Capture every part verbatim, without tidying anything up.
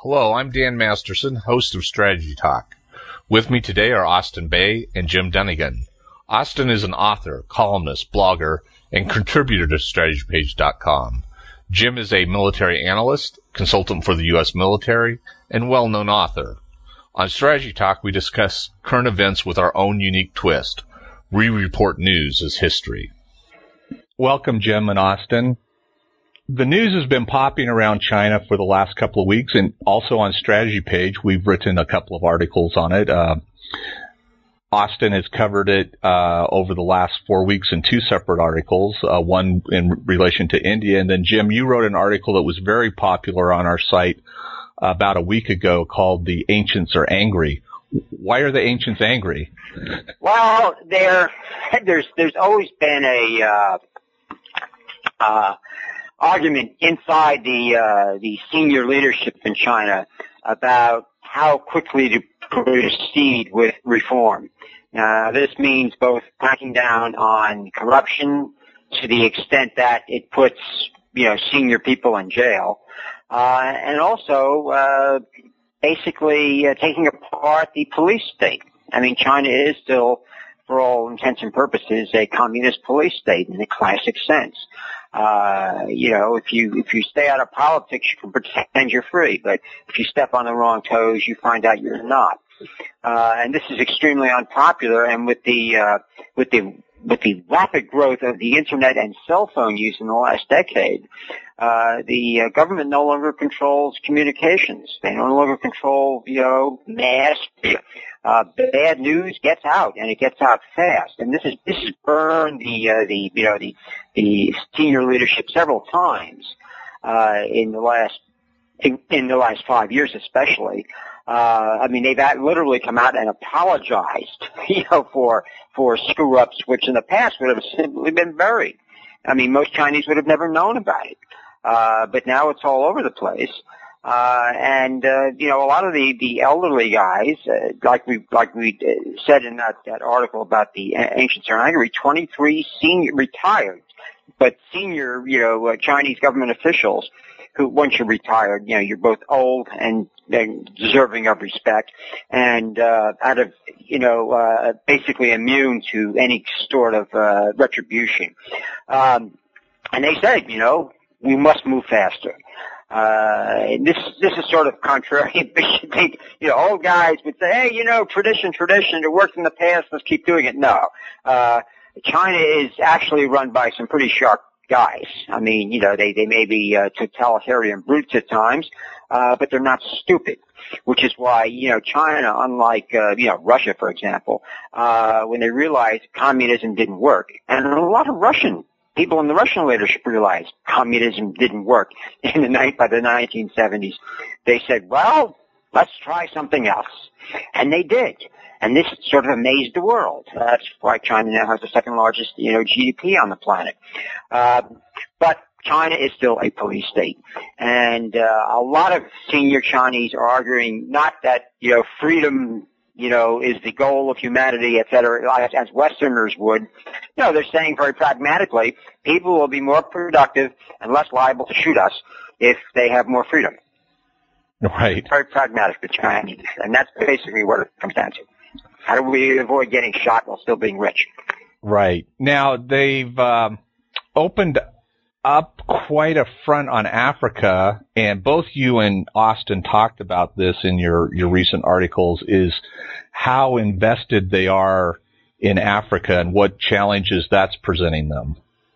Hello, I'm Dan Masterson, host of Strategy Talk. With me today are Austin Bay and Jim Dunnigan. Austin is an author, columnist, blogger, and contributor to strategy page dot com. Jim is a military analyst, consultant for the U S military, and well-known author. On Strategy Talk, we discuss current events with our own unique twist. We report news as history. Welcome, Jim and Austin. The news has been popping around China for the last couple of weeks, and also on Strategy Page, we've written a couple of articles on it. Uh, Austin has covered it uh, over the last four weeks in two separate articles, uh, one in relation to India, and then, Jim, you wrote an article that was very popular on our site about a week ago called "The Ancients Are Angry." Why are the ancients angry? Well, there, there's there's always been a uh, uh, argument inside the uh, the senior leadership in China about how quickly to proceed with reform. Uh, this means both cracking down on corruption to the extent that it puts, you know, senior people in jail, uh, and also uh, basically uh, taking apart the police state. I mean, China is still, for all intents and purposes, a communist police state in the classic sense. Uh, you know, if you, if you stay out of politics, you can pretend you're free, but if you step on the wrong toes, you find out you're not. Uh, and this is extremely unpopular, and with the, uh, with the, with the rapid growth of the internet and cell phone use in the last decade, uh, the uh, government no longer controls communications. They no longer control, you know, mass. Uh, bad news gets out, and it gets out fast. And this is, this has burned the, uh, the, you know, the, the senior leadership several times, uh, in the last, in, in the last five years especially. Uh, I mean, they've literally come out and apologized, you know, for, for screw-ups, which in the past would have simply been buried. I mean, most Chinese would have never known about it. Uh, but now it's all over the place. Uh, and, uh, you know, a lot of the, the elderly guys, uh, like we, like we said in that, that article about the ancients are angry, twenty-three senior, retired, but senior, you know, uh, Chinese government officials who, once you're retired, you know, you're both old and then deserving of respect and, uh, out of, you know, uh, basically immune to any sort of, uh, retribution. Um, and they said, you know, we must move faster. Uh, this, this is sort of contrary. You think, you know, old guys would say, hey, you know, tradition, tradition, it worked in the past, let's keep doing it. No. Uh, China is actually run by some pretty sharp guys. I mean, you know, they, they may be, uh, totalitarian brutes at times, uh, but they're not stupid, which is why, you know, China, unlike, uh, you know, Russia, for example, uh, when they realized communism didn't work, and a lot of Russian people in the Russian leadership realized communism didn't work in the night by the nineteen seventies. They said, well, let's try something else. And they did. And this sort of amazed the world. That's why China now has the second largest, you know, G D P on the planet. Uh, but China is still a police state. And, uh, a lot of senior Chinese are arguing not that, you know, freedom, you know, is the goal of humanity, et cetera, as Westerners would. No, they're saying very pragmatically, people will be more productive and less liable to shoot us if they have more freedom. Right. Very pragmatic, the Chinese. And that's basically what it comes down to. How do we avoid getting shot while still being rich? Right. Now, they've um, opened up quite a front on Africa, and both you and Austin talked about this in your, your recent articles, is how invested they are in Africa and what challenges that's presenting them.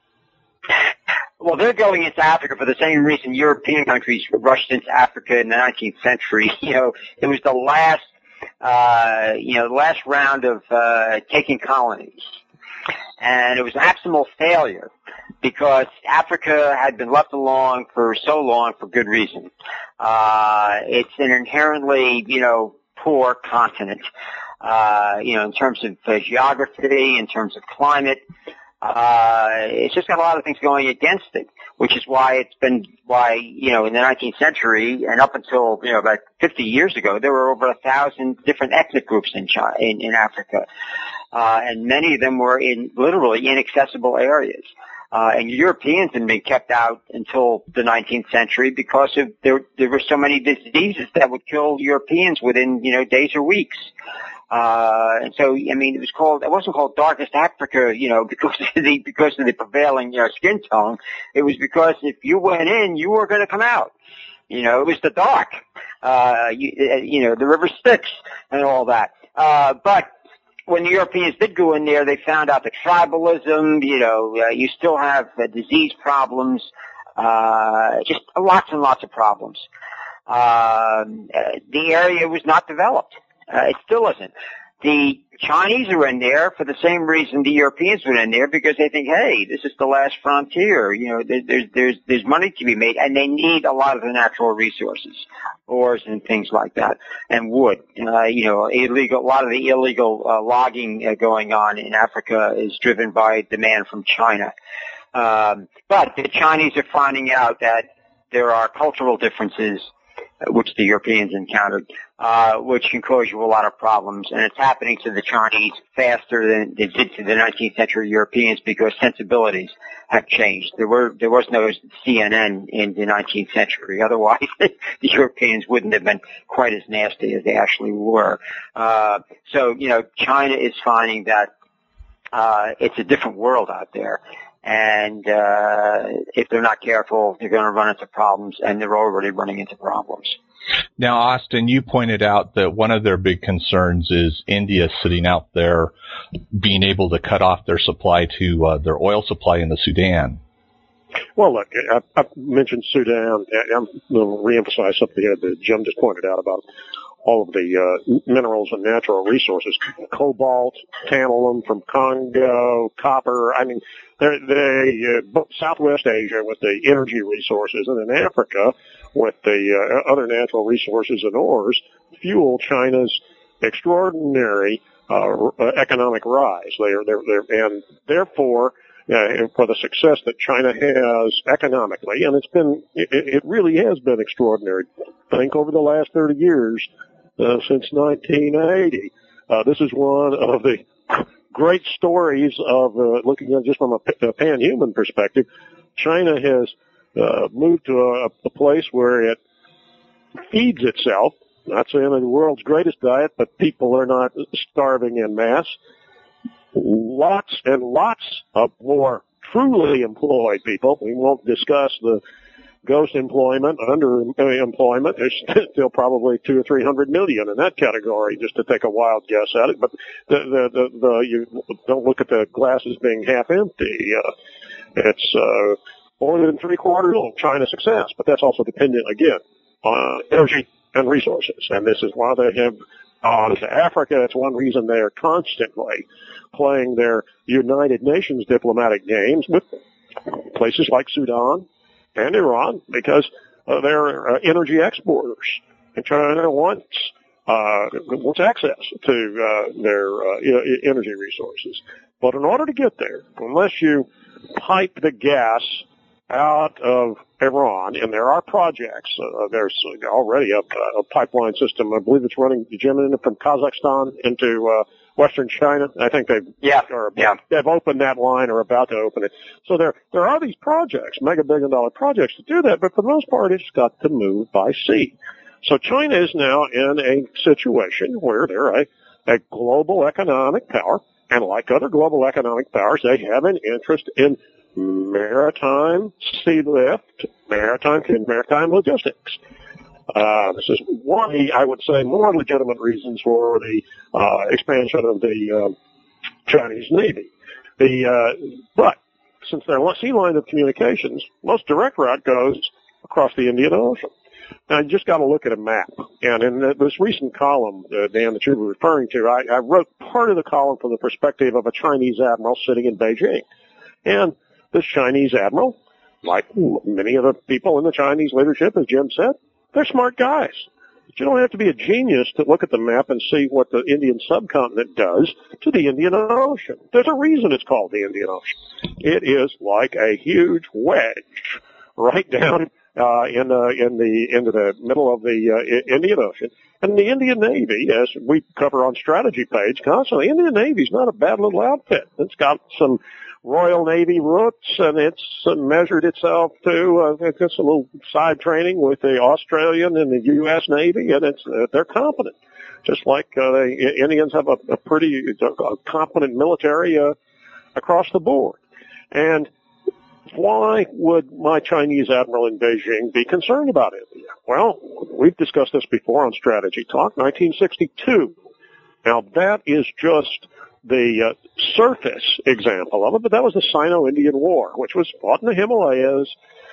Well, they're going into Africa for the same reason European countries rushed into Africa in the nineteenth century. You know, it was the last, uh, you know, the last round of uh, taking colonies. And it was an abysmal failure because Africa had been left alone for so long for good reason. Uh, it's an inherently, you know, poor continent, uh, you know, in terms of uh, geography, in terms of climate. Uh, it's just got a lot of things going against it, which is why it's been, why, you know, in the nineteenth century and up until, you know, about fifty years ago, there were over a thousand different ethnic groups in China, in, in Africa. Uh, and many of them were in literally inaccessible areas. Uh, and Europeans had been kept out until the nineteenth century because of there, there were so many diseases that would kill Europeans within, you know, days or weeks. Uh, and so, I mean, it was called, it wasn't called Darkest Africa, you know, because of the, because of the prevailing, you know, skin tone. It was because if you went in, you were going to come out. You know, it was the dark. Uh, you, you know, the river Styx and all that. Uh, but when the Europeans did go in there, they found out that tribalism, you know, uh, you still have uh, disease problems, uh, just lots and lots of problems. Uh, uh, the area was not developed. Uh, it still isn't. The Chinese are in there for the same reason the Europeans were in there, because they think, hey, this is the last frontier. You know, there, there's there's there's money to be made, and they need a lot of the natural resources, ores and things like that, and wood. Uh, you know, illegal. A lot of the illegal uh, logging uh, going on in Africa is driven by demand from China. Um, but the Chinese are finding out that there are cultural differences, which the Europeans encountered, uh, which can cause you a lot of problems. And it's happening to the Chinese faster than it did to the nineteenth century Europeans, because sensibilities have changed. There were, there was no C N N in the nineteenth century. Otherwise, the Europeans wouldn't have been quite as nasty as they actually were. Uh, so, you know, China is finding that, uh, it's a different world out there. And uh if they're not careful, they're going to run into problems, and they're already running into problems. Now, Austin, you pointed out that one of their big concerns is India sitting out there being able to cut off their supply to uh, their oil supply in the Sudan. Well, look, I, I mentioned Sudan. I'm going to reemphasize something that Jim just pointed out about all of the uh, minerals and natural resources: cobalt, tantalum from Congo, copper. I mean, they, they uh, Southwest Asia with the energy resources, and in Africa with the uh, other natural resources and ores, fuel China's extraordinary uh, economic rise. They're, they're, they're, and therefore, uh, for the success that China has economically, and it's been, it, it really has been extraordinary. I think over the last thirty years. Uh, since nineteen eighty. Uh, this is one of the great stories of, uh, looking at just from a, a pan-human perspective. China has uh, moved to a, a place where it feeds itself. Not saying it's the world's greatest diet, but people are not starving en masse. Lots and lots of more truly employed people. We won't discuss the ghost employment, underemployment. There's still probably two or three hundred million in that category, just to take a wild guess at it. But the the the, the you don't look at the glasses being half empty. Uh, it's uh, more than three quarters of China's success, but that's also dependent again on energy and resources. And this is why they have gone to Africa. It's one reason they are constantly playing their United Nations diplomatic games with places like Sudan and Iran, because uh, they're uh, energy exporters, and China wants uh, wants access to uh, their uh, energy resources. But in order to get there, unless you pipe the gas out of Iran, and there are projects, uh, there's already a, a pipeline system. I believe it's running, Jim, from Kazakhstan into uh, Western China. I think they've yeah, are, yeah. they've opened that line or about to open it. So there there are these projects, mega billion dollar projects to do that, but for the most part it's got to move by sea. So China is now in a situation where they're a, a global economic power, and like other global economic powers, they have an interest in maritime sea lift, maritime and maritime logistics. Uh, this is one of the, I would say, more legitimate reasons for the uh, expansion of the uh, Chinese Navy. The uh, but since their sea line of communications, most direct route goes across the Indian Ocean. Now, you just got to look at a map. And in the, this recent column, uh, Dan, that you were referring to, I, I wrote part of the column from the perspective of a Chinese admiral sitting in Beijing. And this Chinese admiral, like many of the people in the Chinese leadership, as Jim said, they're smart guys. But you don't have to be a genius to look at the map and see what the Indian subcontinent does to the Indian Ocean. There's a reason it's called the Indian Ocean. It is like a huge wedge right down uh, in the in the into the middle of the uh, Indian Ocean. And the Indian Navy, as we cover on strategy page constantly, Indian Navy's not a bad little outfit. It's got some Royal Navy roots, and it's uh, measured itself to uh, just a little side training with the Australian and the U S Navy, and it's uh, they're competent. Just like uh, the Indians have a, a pretty uh, competent military uh, across the board. And why would my Chinese admiral in Beijing be concerned about India? Well, we've discussed this before on Strategy Talk, nineteen sixty-two. Now, that is just the uh, surface example of it, but that was the Sino-Indian War, which was fought in the Himalayas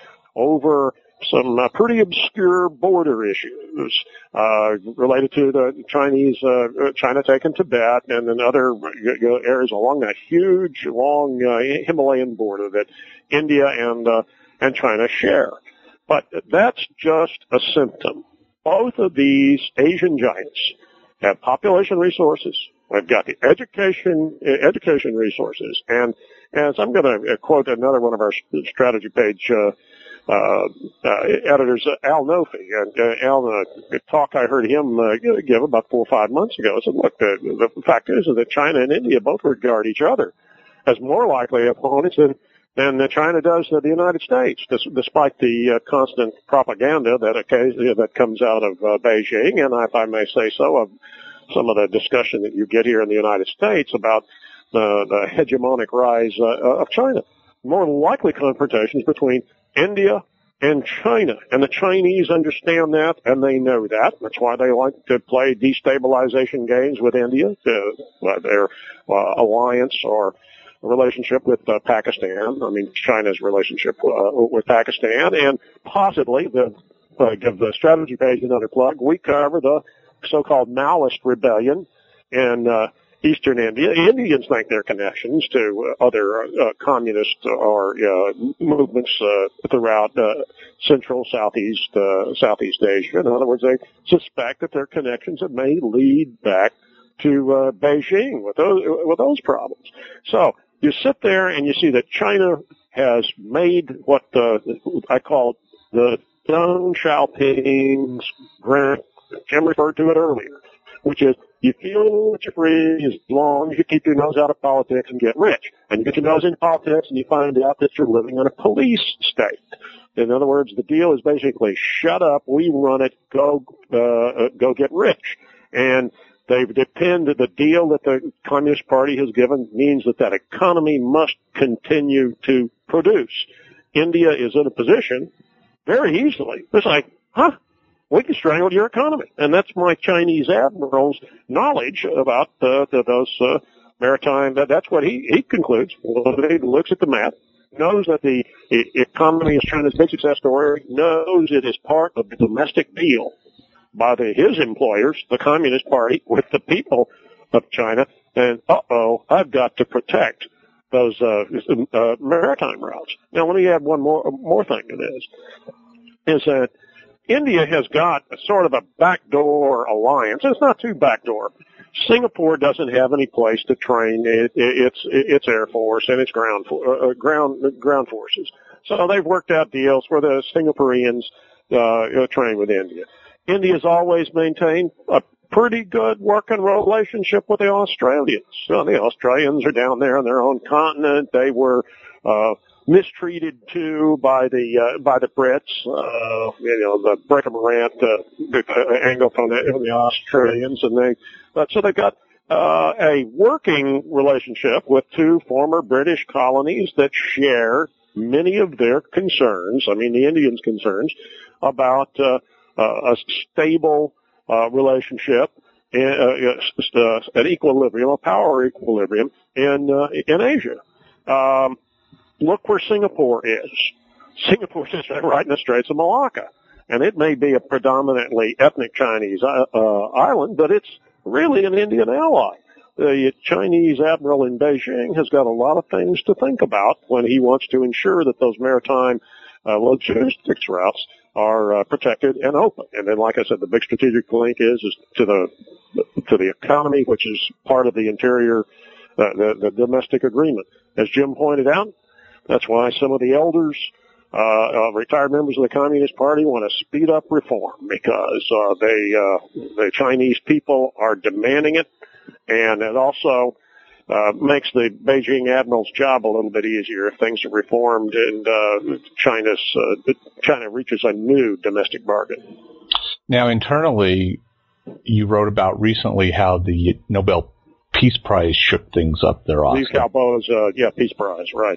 over some uh, pretty obscure border issues uh, related to the Chinese, uh, China taking Tibet and then other you know, areas along that huge, long uh, Himalayan border that India and uh, and China share. But that's just a symptom. Both of these Asian giants have population resources. They've got the education education resources, and as I'm going to quote another one of our strategy page uh, uh, uh, editors, uh, Al Nofi, and uh, Al, uh, talk I heard him uh, give about four or five months ago, said, look, the, the fact is that China and India both regard each other as more likely opponents than than China does the United States, despite the uh, constant propaganda that occasionally that comes out of uh, Beijing, and if I may say so, of some of the discussion that you get here in the United States about the, the hegemonic rise uh, of China. More likely confrontations between India and China, and the Chinese understand that, and they know that. That's why they like to play destabilization games with India, uh, their uh, alliance or relationship with uh, Pakistan. I mean, China's relationship uh, with Pakistan, and possibly the uh, give the strategy page another plug. We cover the so-called Maoist rebellion in uh, eastern India. Indians think their connections to uh, other uh, communist or uh, movements uh, throughout uh, central, southeast, uh, southeast Asia. In other words, they suspect that their connections may lead back to uh, Beijing with those with those problems. So you sit there and you see that China has made what uh, I call the Deng Xiaoping's grant. Jim referred to it earlier, which is you feel that you're free as long as you keep your nose out of politics and get rich. And you get your nose in politics and you find out that you're living in a police state. In other words, the deal is basically shut up, we run it, go uh, go get rich. And they depend the deal that the Communist Party has given means that that economy must continue to produce. India is in a position very easily. It's like, huh? We can strangle your economy. And that's my Chinese admiral's knowledge about uh, the, those uh, maritime. That, that's what he, he concludes. Well, he looks at the map, knows that the e- economy is China's big success story, knows it is part of the domestic deal by the, his employers, the Communist Party, with the people of China. And, uh-oh, I've got to protect those uh, uh, maritime routes. Now, let me add one more, more thing to this, is that India has got a sort of a backdoor alliance. It's not too backdoor. Singapore doesn't have any place to train it, its its air force and its ground uh, ground ground forces. So they've worked out deals where the Singaporeans uh, train with India. India's always maintained a pretty good working relationship with the Australians. So the Australians are down there on their own continent. They were uh mistreated too by the uh, by the Brits, uh, you know, the Breaker-Morant uh, angle from the, from the Australians, and they uh, so they got uh, a working relationship with two former British colonies that share many of their concerns. I mean, the Indians' concerns about uh, uh, a stable uh, relationship, in, uh, uh, an equilibrium, a power equilibrium in uh, in Asia. Um, Look where Singapore is. Singapore is right in the Straits of Malacca. And it may be a predominantly ethnic Chinese uh, uh, island, but it's really an Indian ally. The Chinese admiral in Beijing has got a lot of things to think about when he wants to ensure that those maritime uh, logistics routes are uh, protected and open. And then, like I said, the big strategic link is, is to the to the economy, which is part of the interior, uh, the, the domestic agreement. As Jim pointed out, that's why some of the elders, uh, uh, retired members of the Communist Party want to speed up reform because, uh, they, uh, the Chinese people are demanding it. And it also, uh, makes the Beijing admiral's job a little bit easier if things are reformed and uh, China's uh, China reaches a new domestic bargain. Now, internally, you wrote about recently how the Nobel Peace Prize shook things up there, Austin. Lee Xiaobo's, uh, yeah, Peace Prize, right.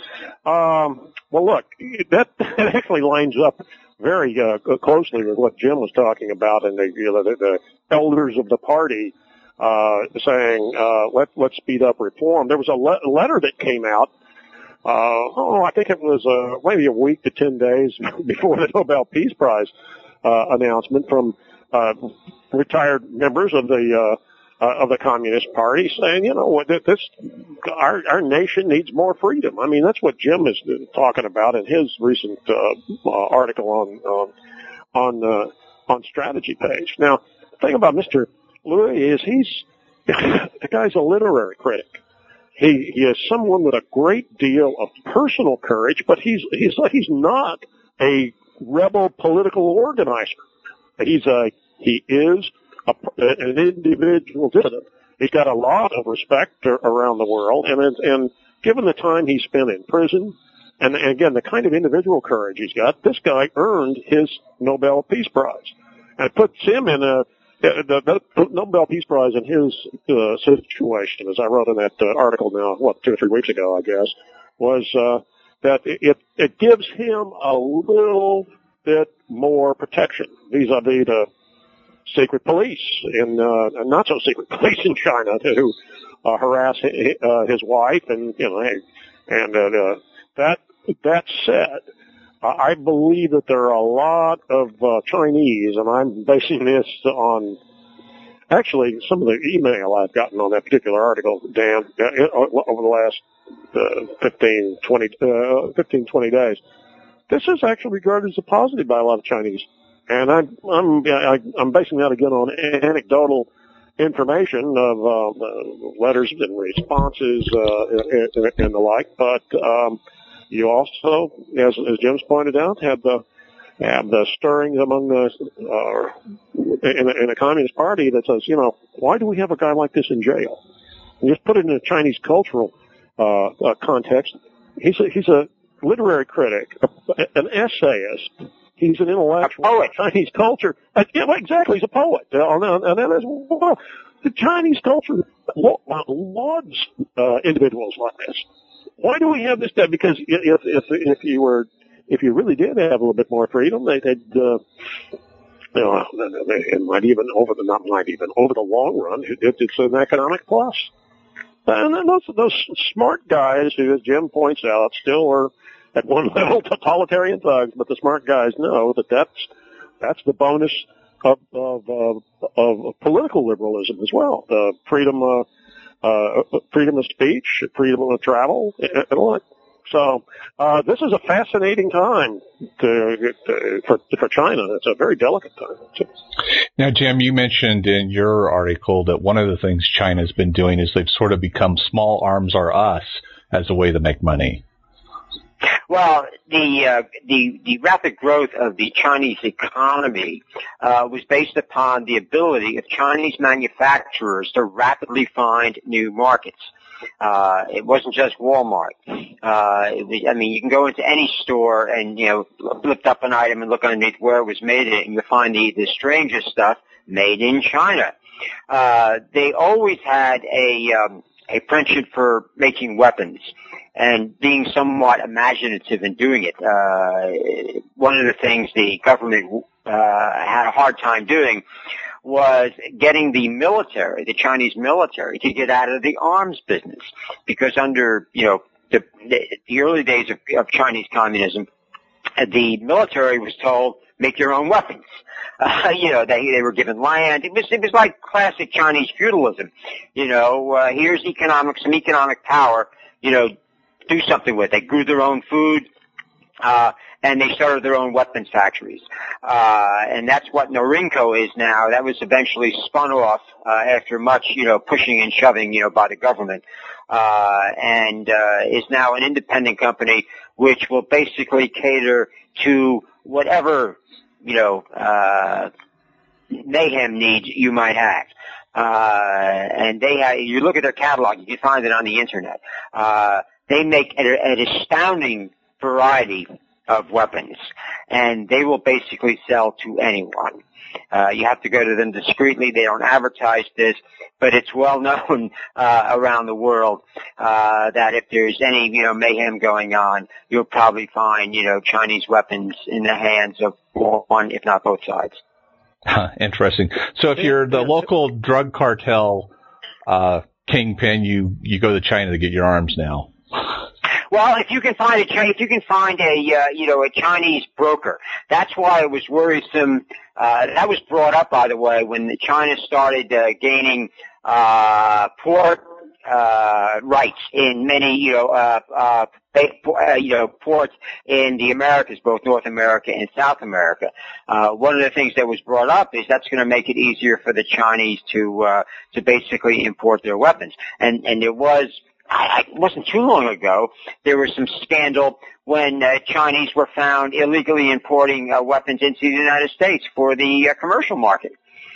Um, well, look, that, that actually lines up very uh, closely with what Jim was talking about and the, you know, the, the elders of the party uh, saying, uh, let, let's speed up reform. There was a le- letter that came out, uh, oh, I think it was uh, maybe a week to ten days before the Nobel Peace Prize uh, announcement from uh, retired members of the uh, uh, of the Communist Party saying, you know, what this our our nation needs more freedom. I mean, that's what Jim is talking about in his recent uh, uh, article on on on, uh, on Strategy Page. Now, the thing about Mister Louis is he's the guy's a literary critic. He he is someone with a great deal of personal courage, but he's he's he's not a rebel political organizer. He's a he is a, an individual dissident. He's got a lot of respect around the world, and and given the time he spent in prison, and, and again the kind of individual courage he's got, this guy earned his Nobel Peace Prize, and it puts him in a the, the Nobel Peace Prize in his uh, situation, as I wrote in that uh, article now, what two or three weeks ago, I guess, was uh, that it it gives him a little bit more protection vis-a-vis the secret police in uh, not so secret police in China who uh, harass his, uh, his wife, and you know, and uh, uh, that that said, I believe that there are a lot of uh, Chinese, and I'm basing this on actually some of the email I've gotten on that particular article, Dan, over the last uh, fifteen, twenty, uh, fifteen, twenty days. This is actually regarded as a positive by a lot of Chinese, and I'm I'm I'm basing that again on anecdotal information of uh, letters and responses uh, and, and the like, but. Um, You also, as, as Jim's pointed out, had the have the stirrings among the uh, in, in the Communist Party that says, you know, why do we have a guy like this in jail? And just put it in a Chinese cultural uh, uh, context. He's a, he's a literary critic, a, an essayist. He's an intellectual. A poet. Chinese culture. Uh, yeah, exactly. He's a poet. Uh, and then as well, the Chinese culture lauds uh, individuals like this. Why do we have this? Because if if if you were if you really did have a little bit more freedom, they, they'd uh, you know it might even over the not might even over the long run it, it's an economic plus. And then those those smart guys who, as Jim points out, still are at one level totalitarian thugs, but the smart guys know that that's that's the bonus of of of, of political liberalism as well. The freedom. Uh, Uh, freedom of speech, freedom of travel, and all that. So, uh, this is a fascinating time to, to, for, for China. It's a very delicate time. Now, Jim, you mentioned in your article that one of the things China's been doing is they've sort of become small arms are us as a way to make money. Well, the uh, the the rapid growth of the Chinese economy uh, was based upon the ability of Chinese manufacturers to rapidly find new markets. Uh, it wasn't just Walmart. Uh, it was, I mean, you can go into any store and, you know, lift up an item and look underneath where it was made in, and you'll find the, the strangest stuff made in China. Uh, they always had a, um, a penchant for making weapons and being somewhat imaginative in doing it. Uh, one of the things the government uh, had a hard time doing was getting the military, the Chinese military, to get out of the arms business, because under, you know, the, the early days of, of Chinese communism, the military was told, make your own weapons. Uh, you know, they, they were given land. It was, it was like classic Chinese feudalism. You know, uh, here's economic, some economic power, you know, do something with it. They grew their own food, uh, and they started their own weapons factories. Uh, and that's what Norinco is now. That was eventually spun off, uh, after much, you know, pushing and shoving, you know, by the government, uh, and, uh, is now an independent company which will basically cater to whatever, you know, uh, mayhem needs you might have. Uh, and they have, you look at their catalog, you can find it on the internet. Uh, they make an, an astounding variety of weapons, and they will basically sell to anyone. Uh, you have to go to them discreetly. They don't advertise this, but it's well known uh, around the world uh, that if there's any, you know, mayhem going on, you'll probably find, you know, Chinese weapons in the hands of one, if not both sides. Interesting. So if you're the local drug cartel uh, kingpin, you you go to China to get your arms now. Well, if you can find a if you can find a uh, you know a Chinese broker, that's why it was worrisome. Uh, that was brought up, by the way, when China started uh, gaining uh, port uh, rights in many you know uh, uh, uh, you know ports in the Americas, both North America and South America. Uh, one of the things that was brought up is that's going to make it easier for the Chinese to uh, to basically import their weapons, and and there was. I, it wasn't too long ago, there was some scandal when uh, Chinese were found illegally importing uh, weapons into the United States for the uh, commercial market.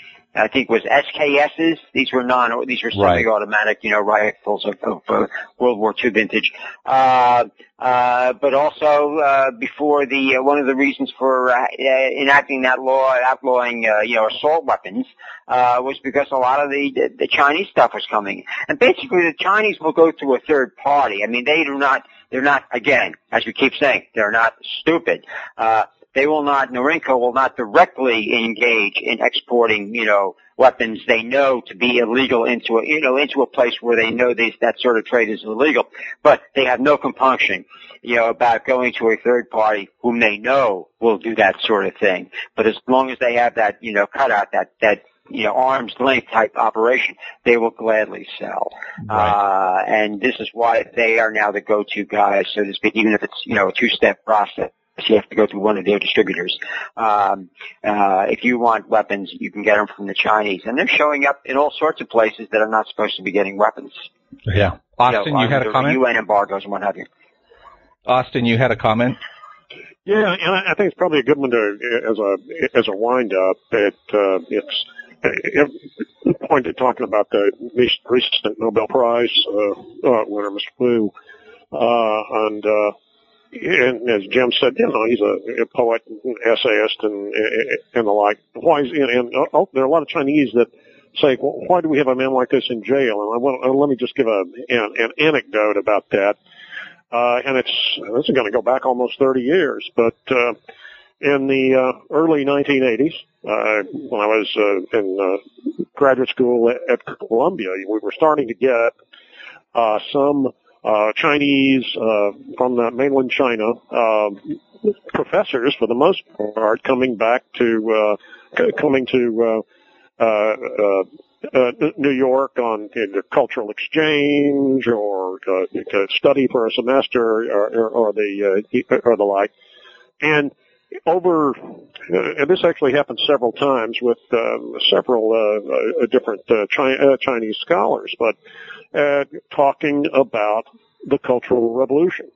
I think it was S K S's. These were non, these were semi-automatic, you know, rifles of, of uh, World War Two vintage. Uh, uh, but also, uh, before the, uh, one of the reasons for, uh, enacting that law, outlawing, uh, you know, assault weapons, uh, was because a lot of the, the, the Chinese stuff was coming. And basically the Chinese will go to a third party. I mean, they do not, they're not, again, as we keep saying, they're not stupid. Uh, They will not, Norinco will not directly engage in exporting, you know, weapons they know to be illegal into a, you know, into a place where they know these, that sort of trade is illegal. But they have no compunction, you know, about going to a third party whom they know will do that sort of thing. But as long as they have that, you know, cutout, that, that, you know, arm's length type operation, they will gladly sell. Right. Uh, and this is why they are now the go-to guys, so to speak, even if it's, you know, a two-step process. You have to go through one of their distributors. Um, uh, if you want weapons, you can get them from the Chinese. And they're showing up in all sorts of places that are not supposed to be getting weapons. Yeah. Austin, you, know, you had a comment? U N embargoes and what have you. Austin, you had a comment? Yeah, and I think it's probably a good one to, as a, as a wind up, it, uh, it's, it pointed talking about the recent Nobel Prize, uh, uh winner, Mister Wu, uh, and, uh, and as Jim said, you know, he's a, a poet, an essayist, and and the like. Why is and, and oh, there are a lot of Chinese that say, well, why do we have a man like this in jail? And I want, uh, let me just give a an, an anecdote about that. Uh, and it's this is going to go back almost thirty years, but uh, in the uh, early nineteen eighties, uh, when I was uh, in uh, graduate school at, at Columbia, we were starting to get uh, some. Uh, Chinese, uh, from the mainland China, uh, professors for the most part coming back to, uh, coming to, uh, uh, uh, uh, New York on uh, cultural exchange or, uh, to study for a semester or, or, or the, uh, or the like. And over, uh, and this actually happened several times with, uh, several, uh, uh different, uh, Chi- uh, Chinese scholars, but, Uh, talking about the Cultural Revolution.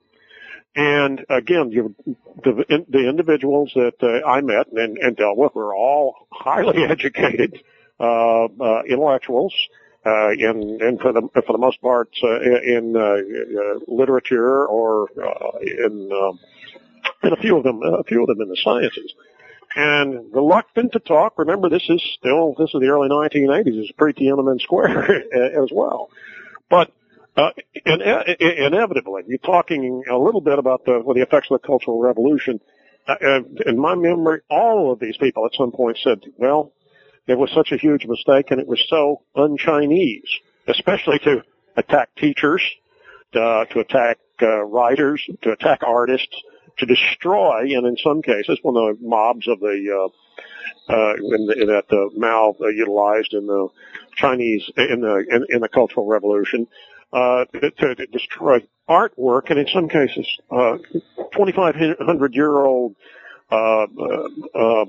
And again, you, the, the individuals that uh, I met and, and dealt with were all highly educated uh, uh, intellectuals, uh, in, in for the for the most part uh, in uh, uh, literature or uh, in uh, and a few of them a few of them in the sciences. And reluctant to talk. Remember, this is still this is the early nineteen eighties. It's pre-Tiananmen Square as well. But uh, in, in, inevitably, you're talking a little bit about the, well, the effects of the Cultural Revolution. Uh, in my memory, all of these people at some point said, well, it was such a huge mistake and it was so un-Chinese, especially to attack teachers, uh, to attack uh, writers, to attack artists, to destroy, and in some cases, when the mobs of the uh, Uh, in, the, in that uh, Mao uh, utilized in the Chinese in the in, in the Cultural Revolution uh, to, to destroy artwork, and in some cases, uh, twenty-five hundred year old uh, uh,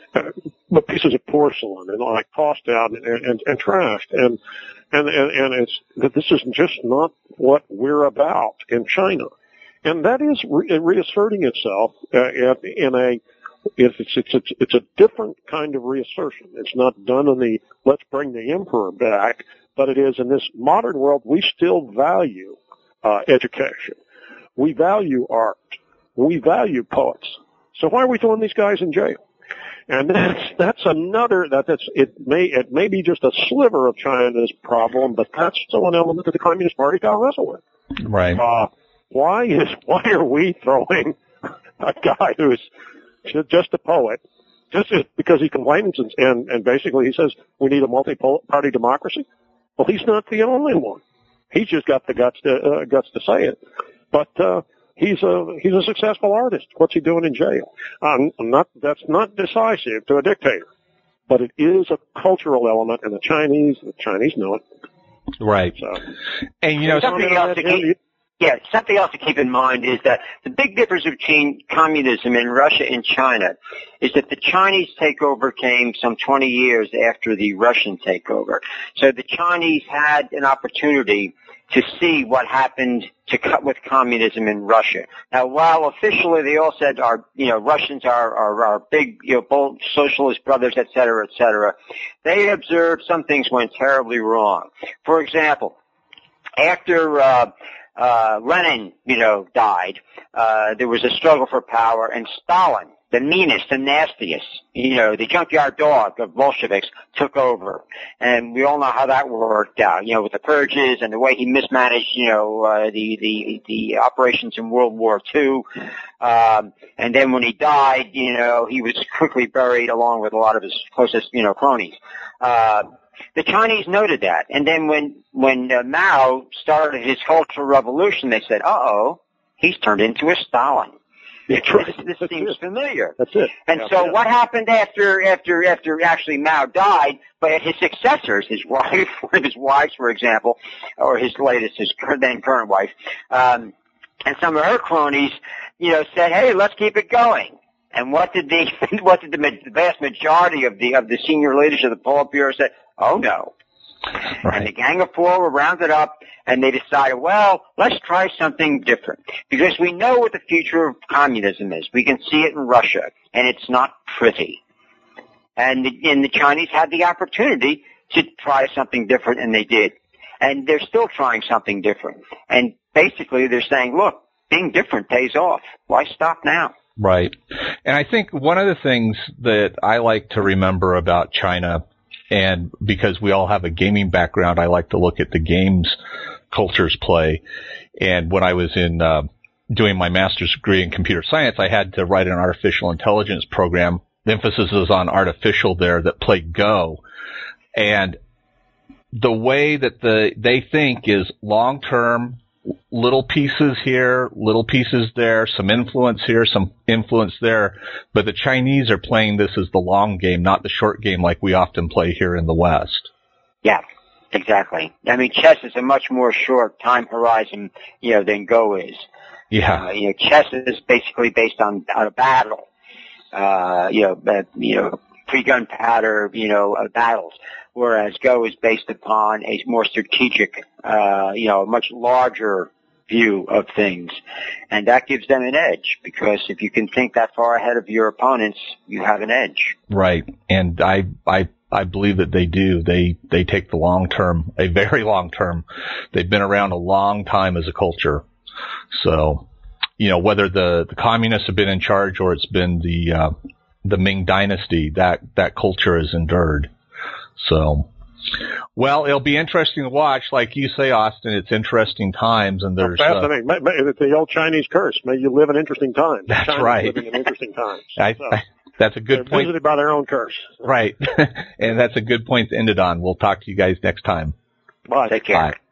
uh, pieces of porcelain and like tossed out and, and, and trashed, and and and, and it's that this is just not what we're about in China, and that is re- reasserting itself uh, in a It's, it's, it's, it's, it's a different kind of reassertion. It's not done in the, let's bring the emperor back, but it is in this modern world, we still value, uh, education. We value art. We value poets. So why are we throwing these guys in jail? And that's, that's another, that, that's, it may, it may be just a sliver of China's problem, but that's still an element that the Communist Party got to wrestle with. Right. Uh, why is, why are we throwing a guy who's just a poet, just because he complains and, and, and basically he says we need a multi-party democracy? Well, he's not the only one. He's just got the guts to, uh, guts to say it. But, uh, He's a he's a successful artist. What's he doing in jail? Um, not that's not decisive to a dictator, but it is a cultural element, and the Chinese the Chinese know it. Right. So, and you know something else to keep, yeah, something else to keep in mind is that the big difference between communism in Russia and China is that the Chinese takeover came some twenty years after the Russian takeover. So the Chinese had an opportunity to see what happened to cut with communism in Russia. Now, while officially they all said our, you know, Russians are, are, are big, you know, bold socialist brothers, et cetera, et cetera, they observed some things went terribly wrong. For example, after, uh, uh, Lenin, you know, died, uh, there was a struggle for power, and Stalin, the meanest and nastiest, you know, the junkyard dog of Bolsheviks, took over. And we all know how that worked out, you know, with the purges and the way he mismanaged, you know, uh, the, the, the operations in World War Two. Um, and then when he died, you know, he was quickly buried along with a lot of his closest, you know, cronies. Uh, the Chinese noted that. And then when, when uh, Mao started his Cultural Revolution, they said, uh-oh, he's turned into a Stalin. This, this seems familiar. That's it. And yeah, so yeah. what happened after, after, after actually Mao died, but his successors, his wife, one of his wives, for example, or his latest, his then current wife, um, and some of her cronies, you know, said, hey, let's keep it going. And what did the, what did the, the vast majority of the, of the senior leadership of the Politburo say? Oh no. Right. And the Gang of Four were rounded up, and they decided, well, let's try something different. Because we know what the future of communism is. We can see it in Russia, and it's not pretty. And the, and the Chinese had the opportunity to try something different, and they did. And they're still trying something different. And basically they're saying, look, being different pays off. Why stop now? Right. And I think one of the things that I like to remember about China, and because we all have a gaming background, I like to look at the games cultures play. And when I was in uh, doing my master's degree in computer science, I had to write an artificial intelligence program. The emphasis is on artificial there, that played Go. And the way that the they think is long-term, little pieces here, little pieces there, some influence here, some influence there. But the Chinese are playing this as the long game, not the short game like we often play here in the West. Yeah, exactly. I mean, chess is a much more short time horizon, you know, than Go is. Yeah. Uh, you know, chess is basically based on, on a battle. Uh, you know, uh, you know, pre-gunpowder, you know, uh, battles. Whereas Go is based upon a more strategic, uh, you know, a much larger view of things. And that gives them an edge, because if you can think that far ahead of your opponents, you have an edge. Right. And I, I, I believe that they do. They, they take the long term, a very long term. They've been around a long time as a culture. So, you know, whether the, the communists have been in charge or it's been the, uh, the Ming dynasty, that, that culture has endured. So, well, it'll be interesting to watch. Like you say, Austin, it's interesting times, and there's oh, fascinating. Uh, the old Chinese curse: "May you live in interesting times." That's China's right. Living in interesting times. I, so, I, that's a good they're point. Visited by their own curse. Right, and that's a good point to end it on. We'll talk to you guys next time. Bye. Take care. Bye.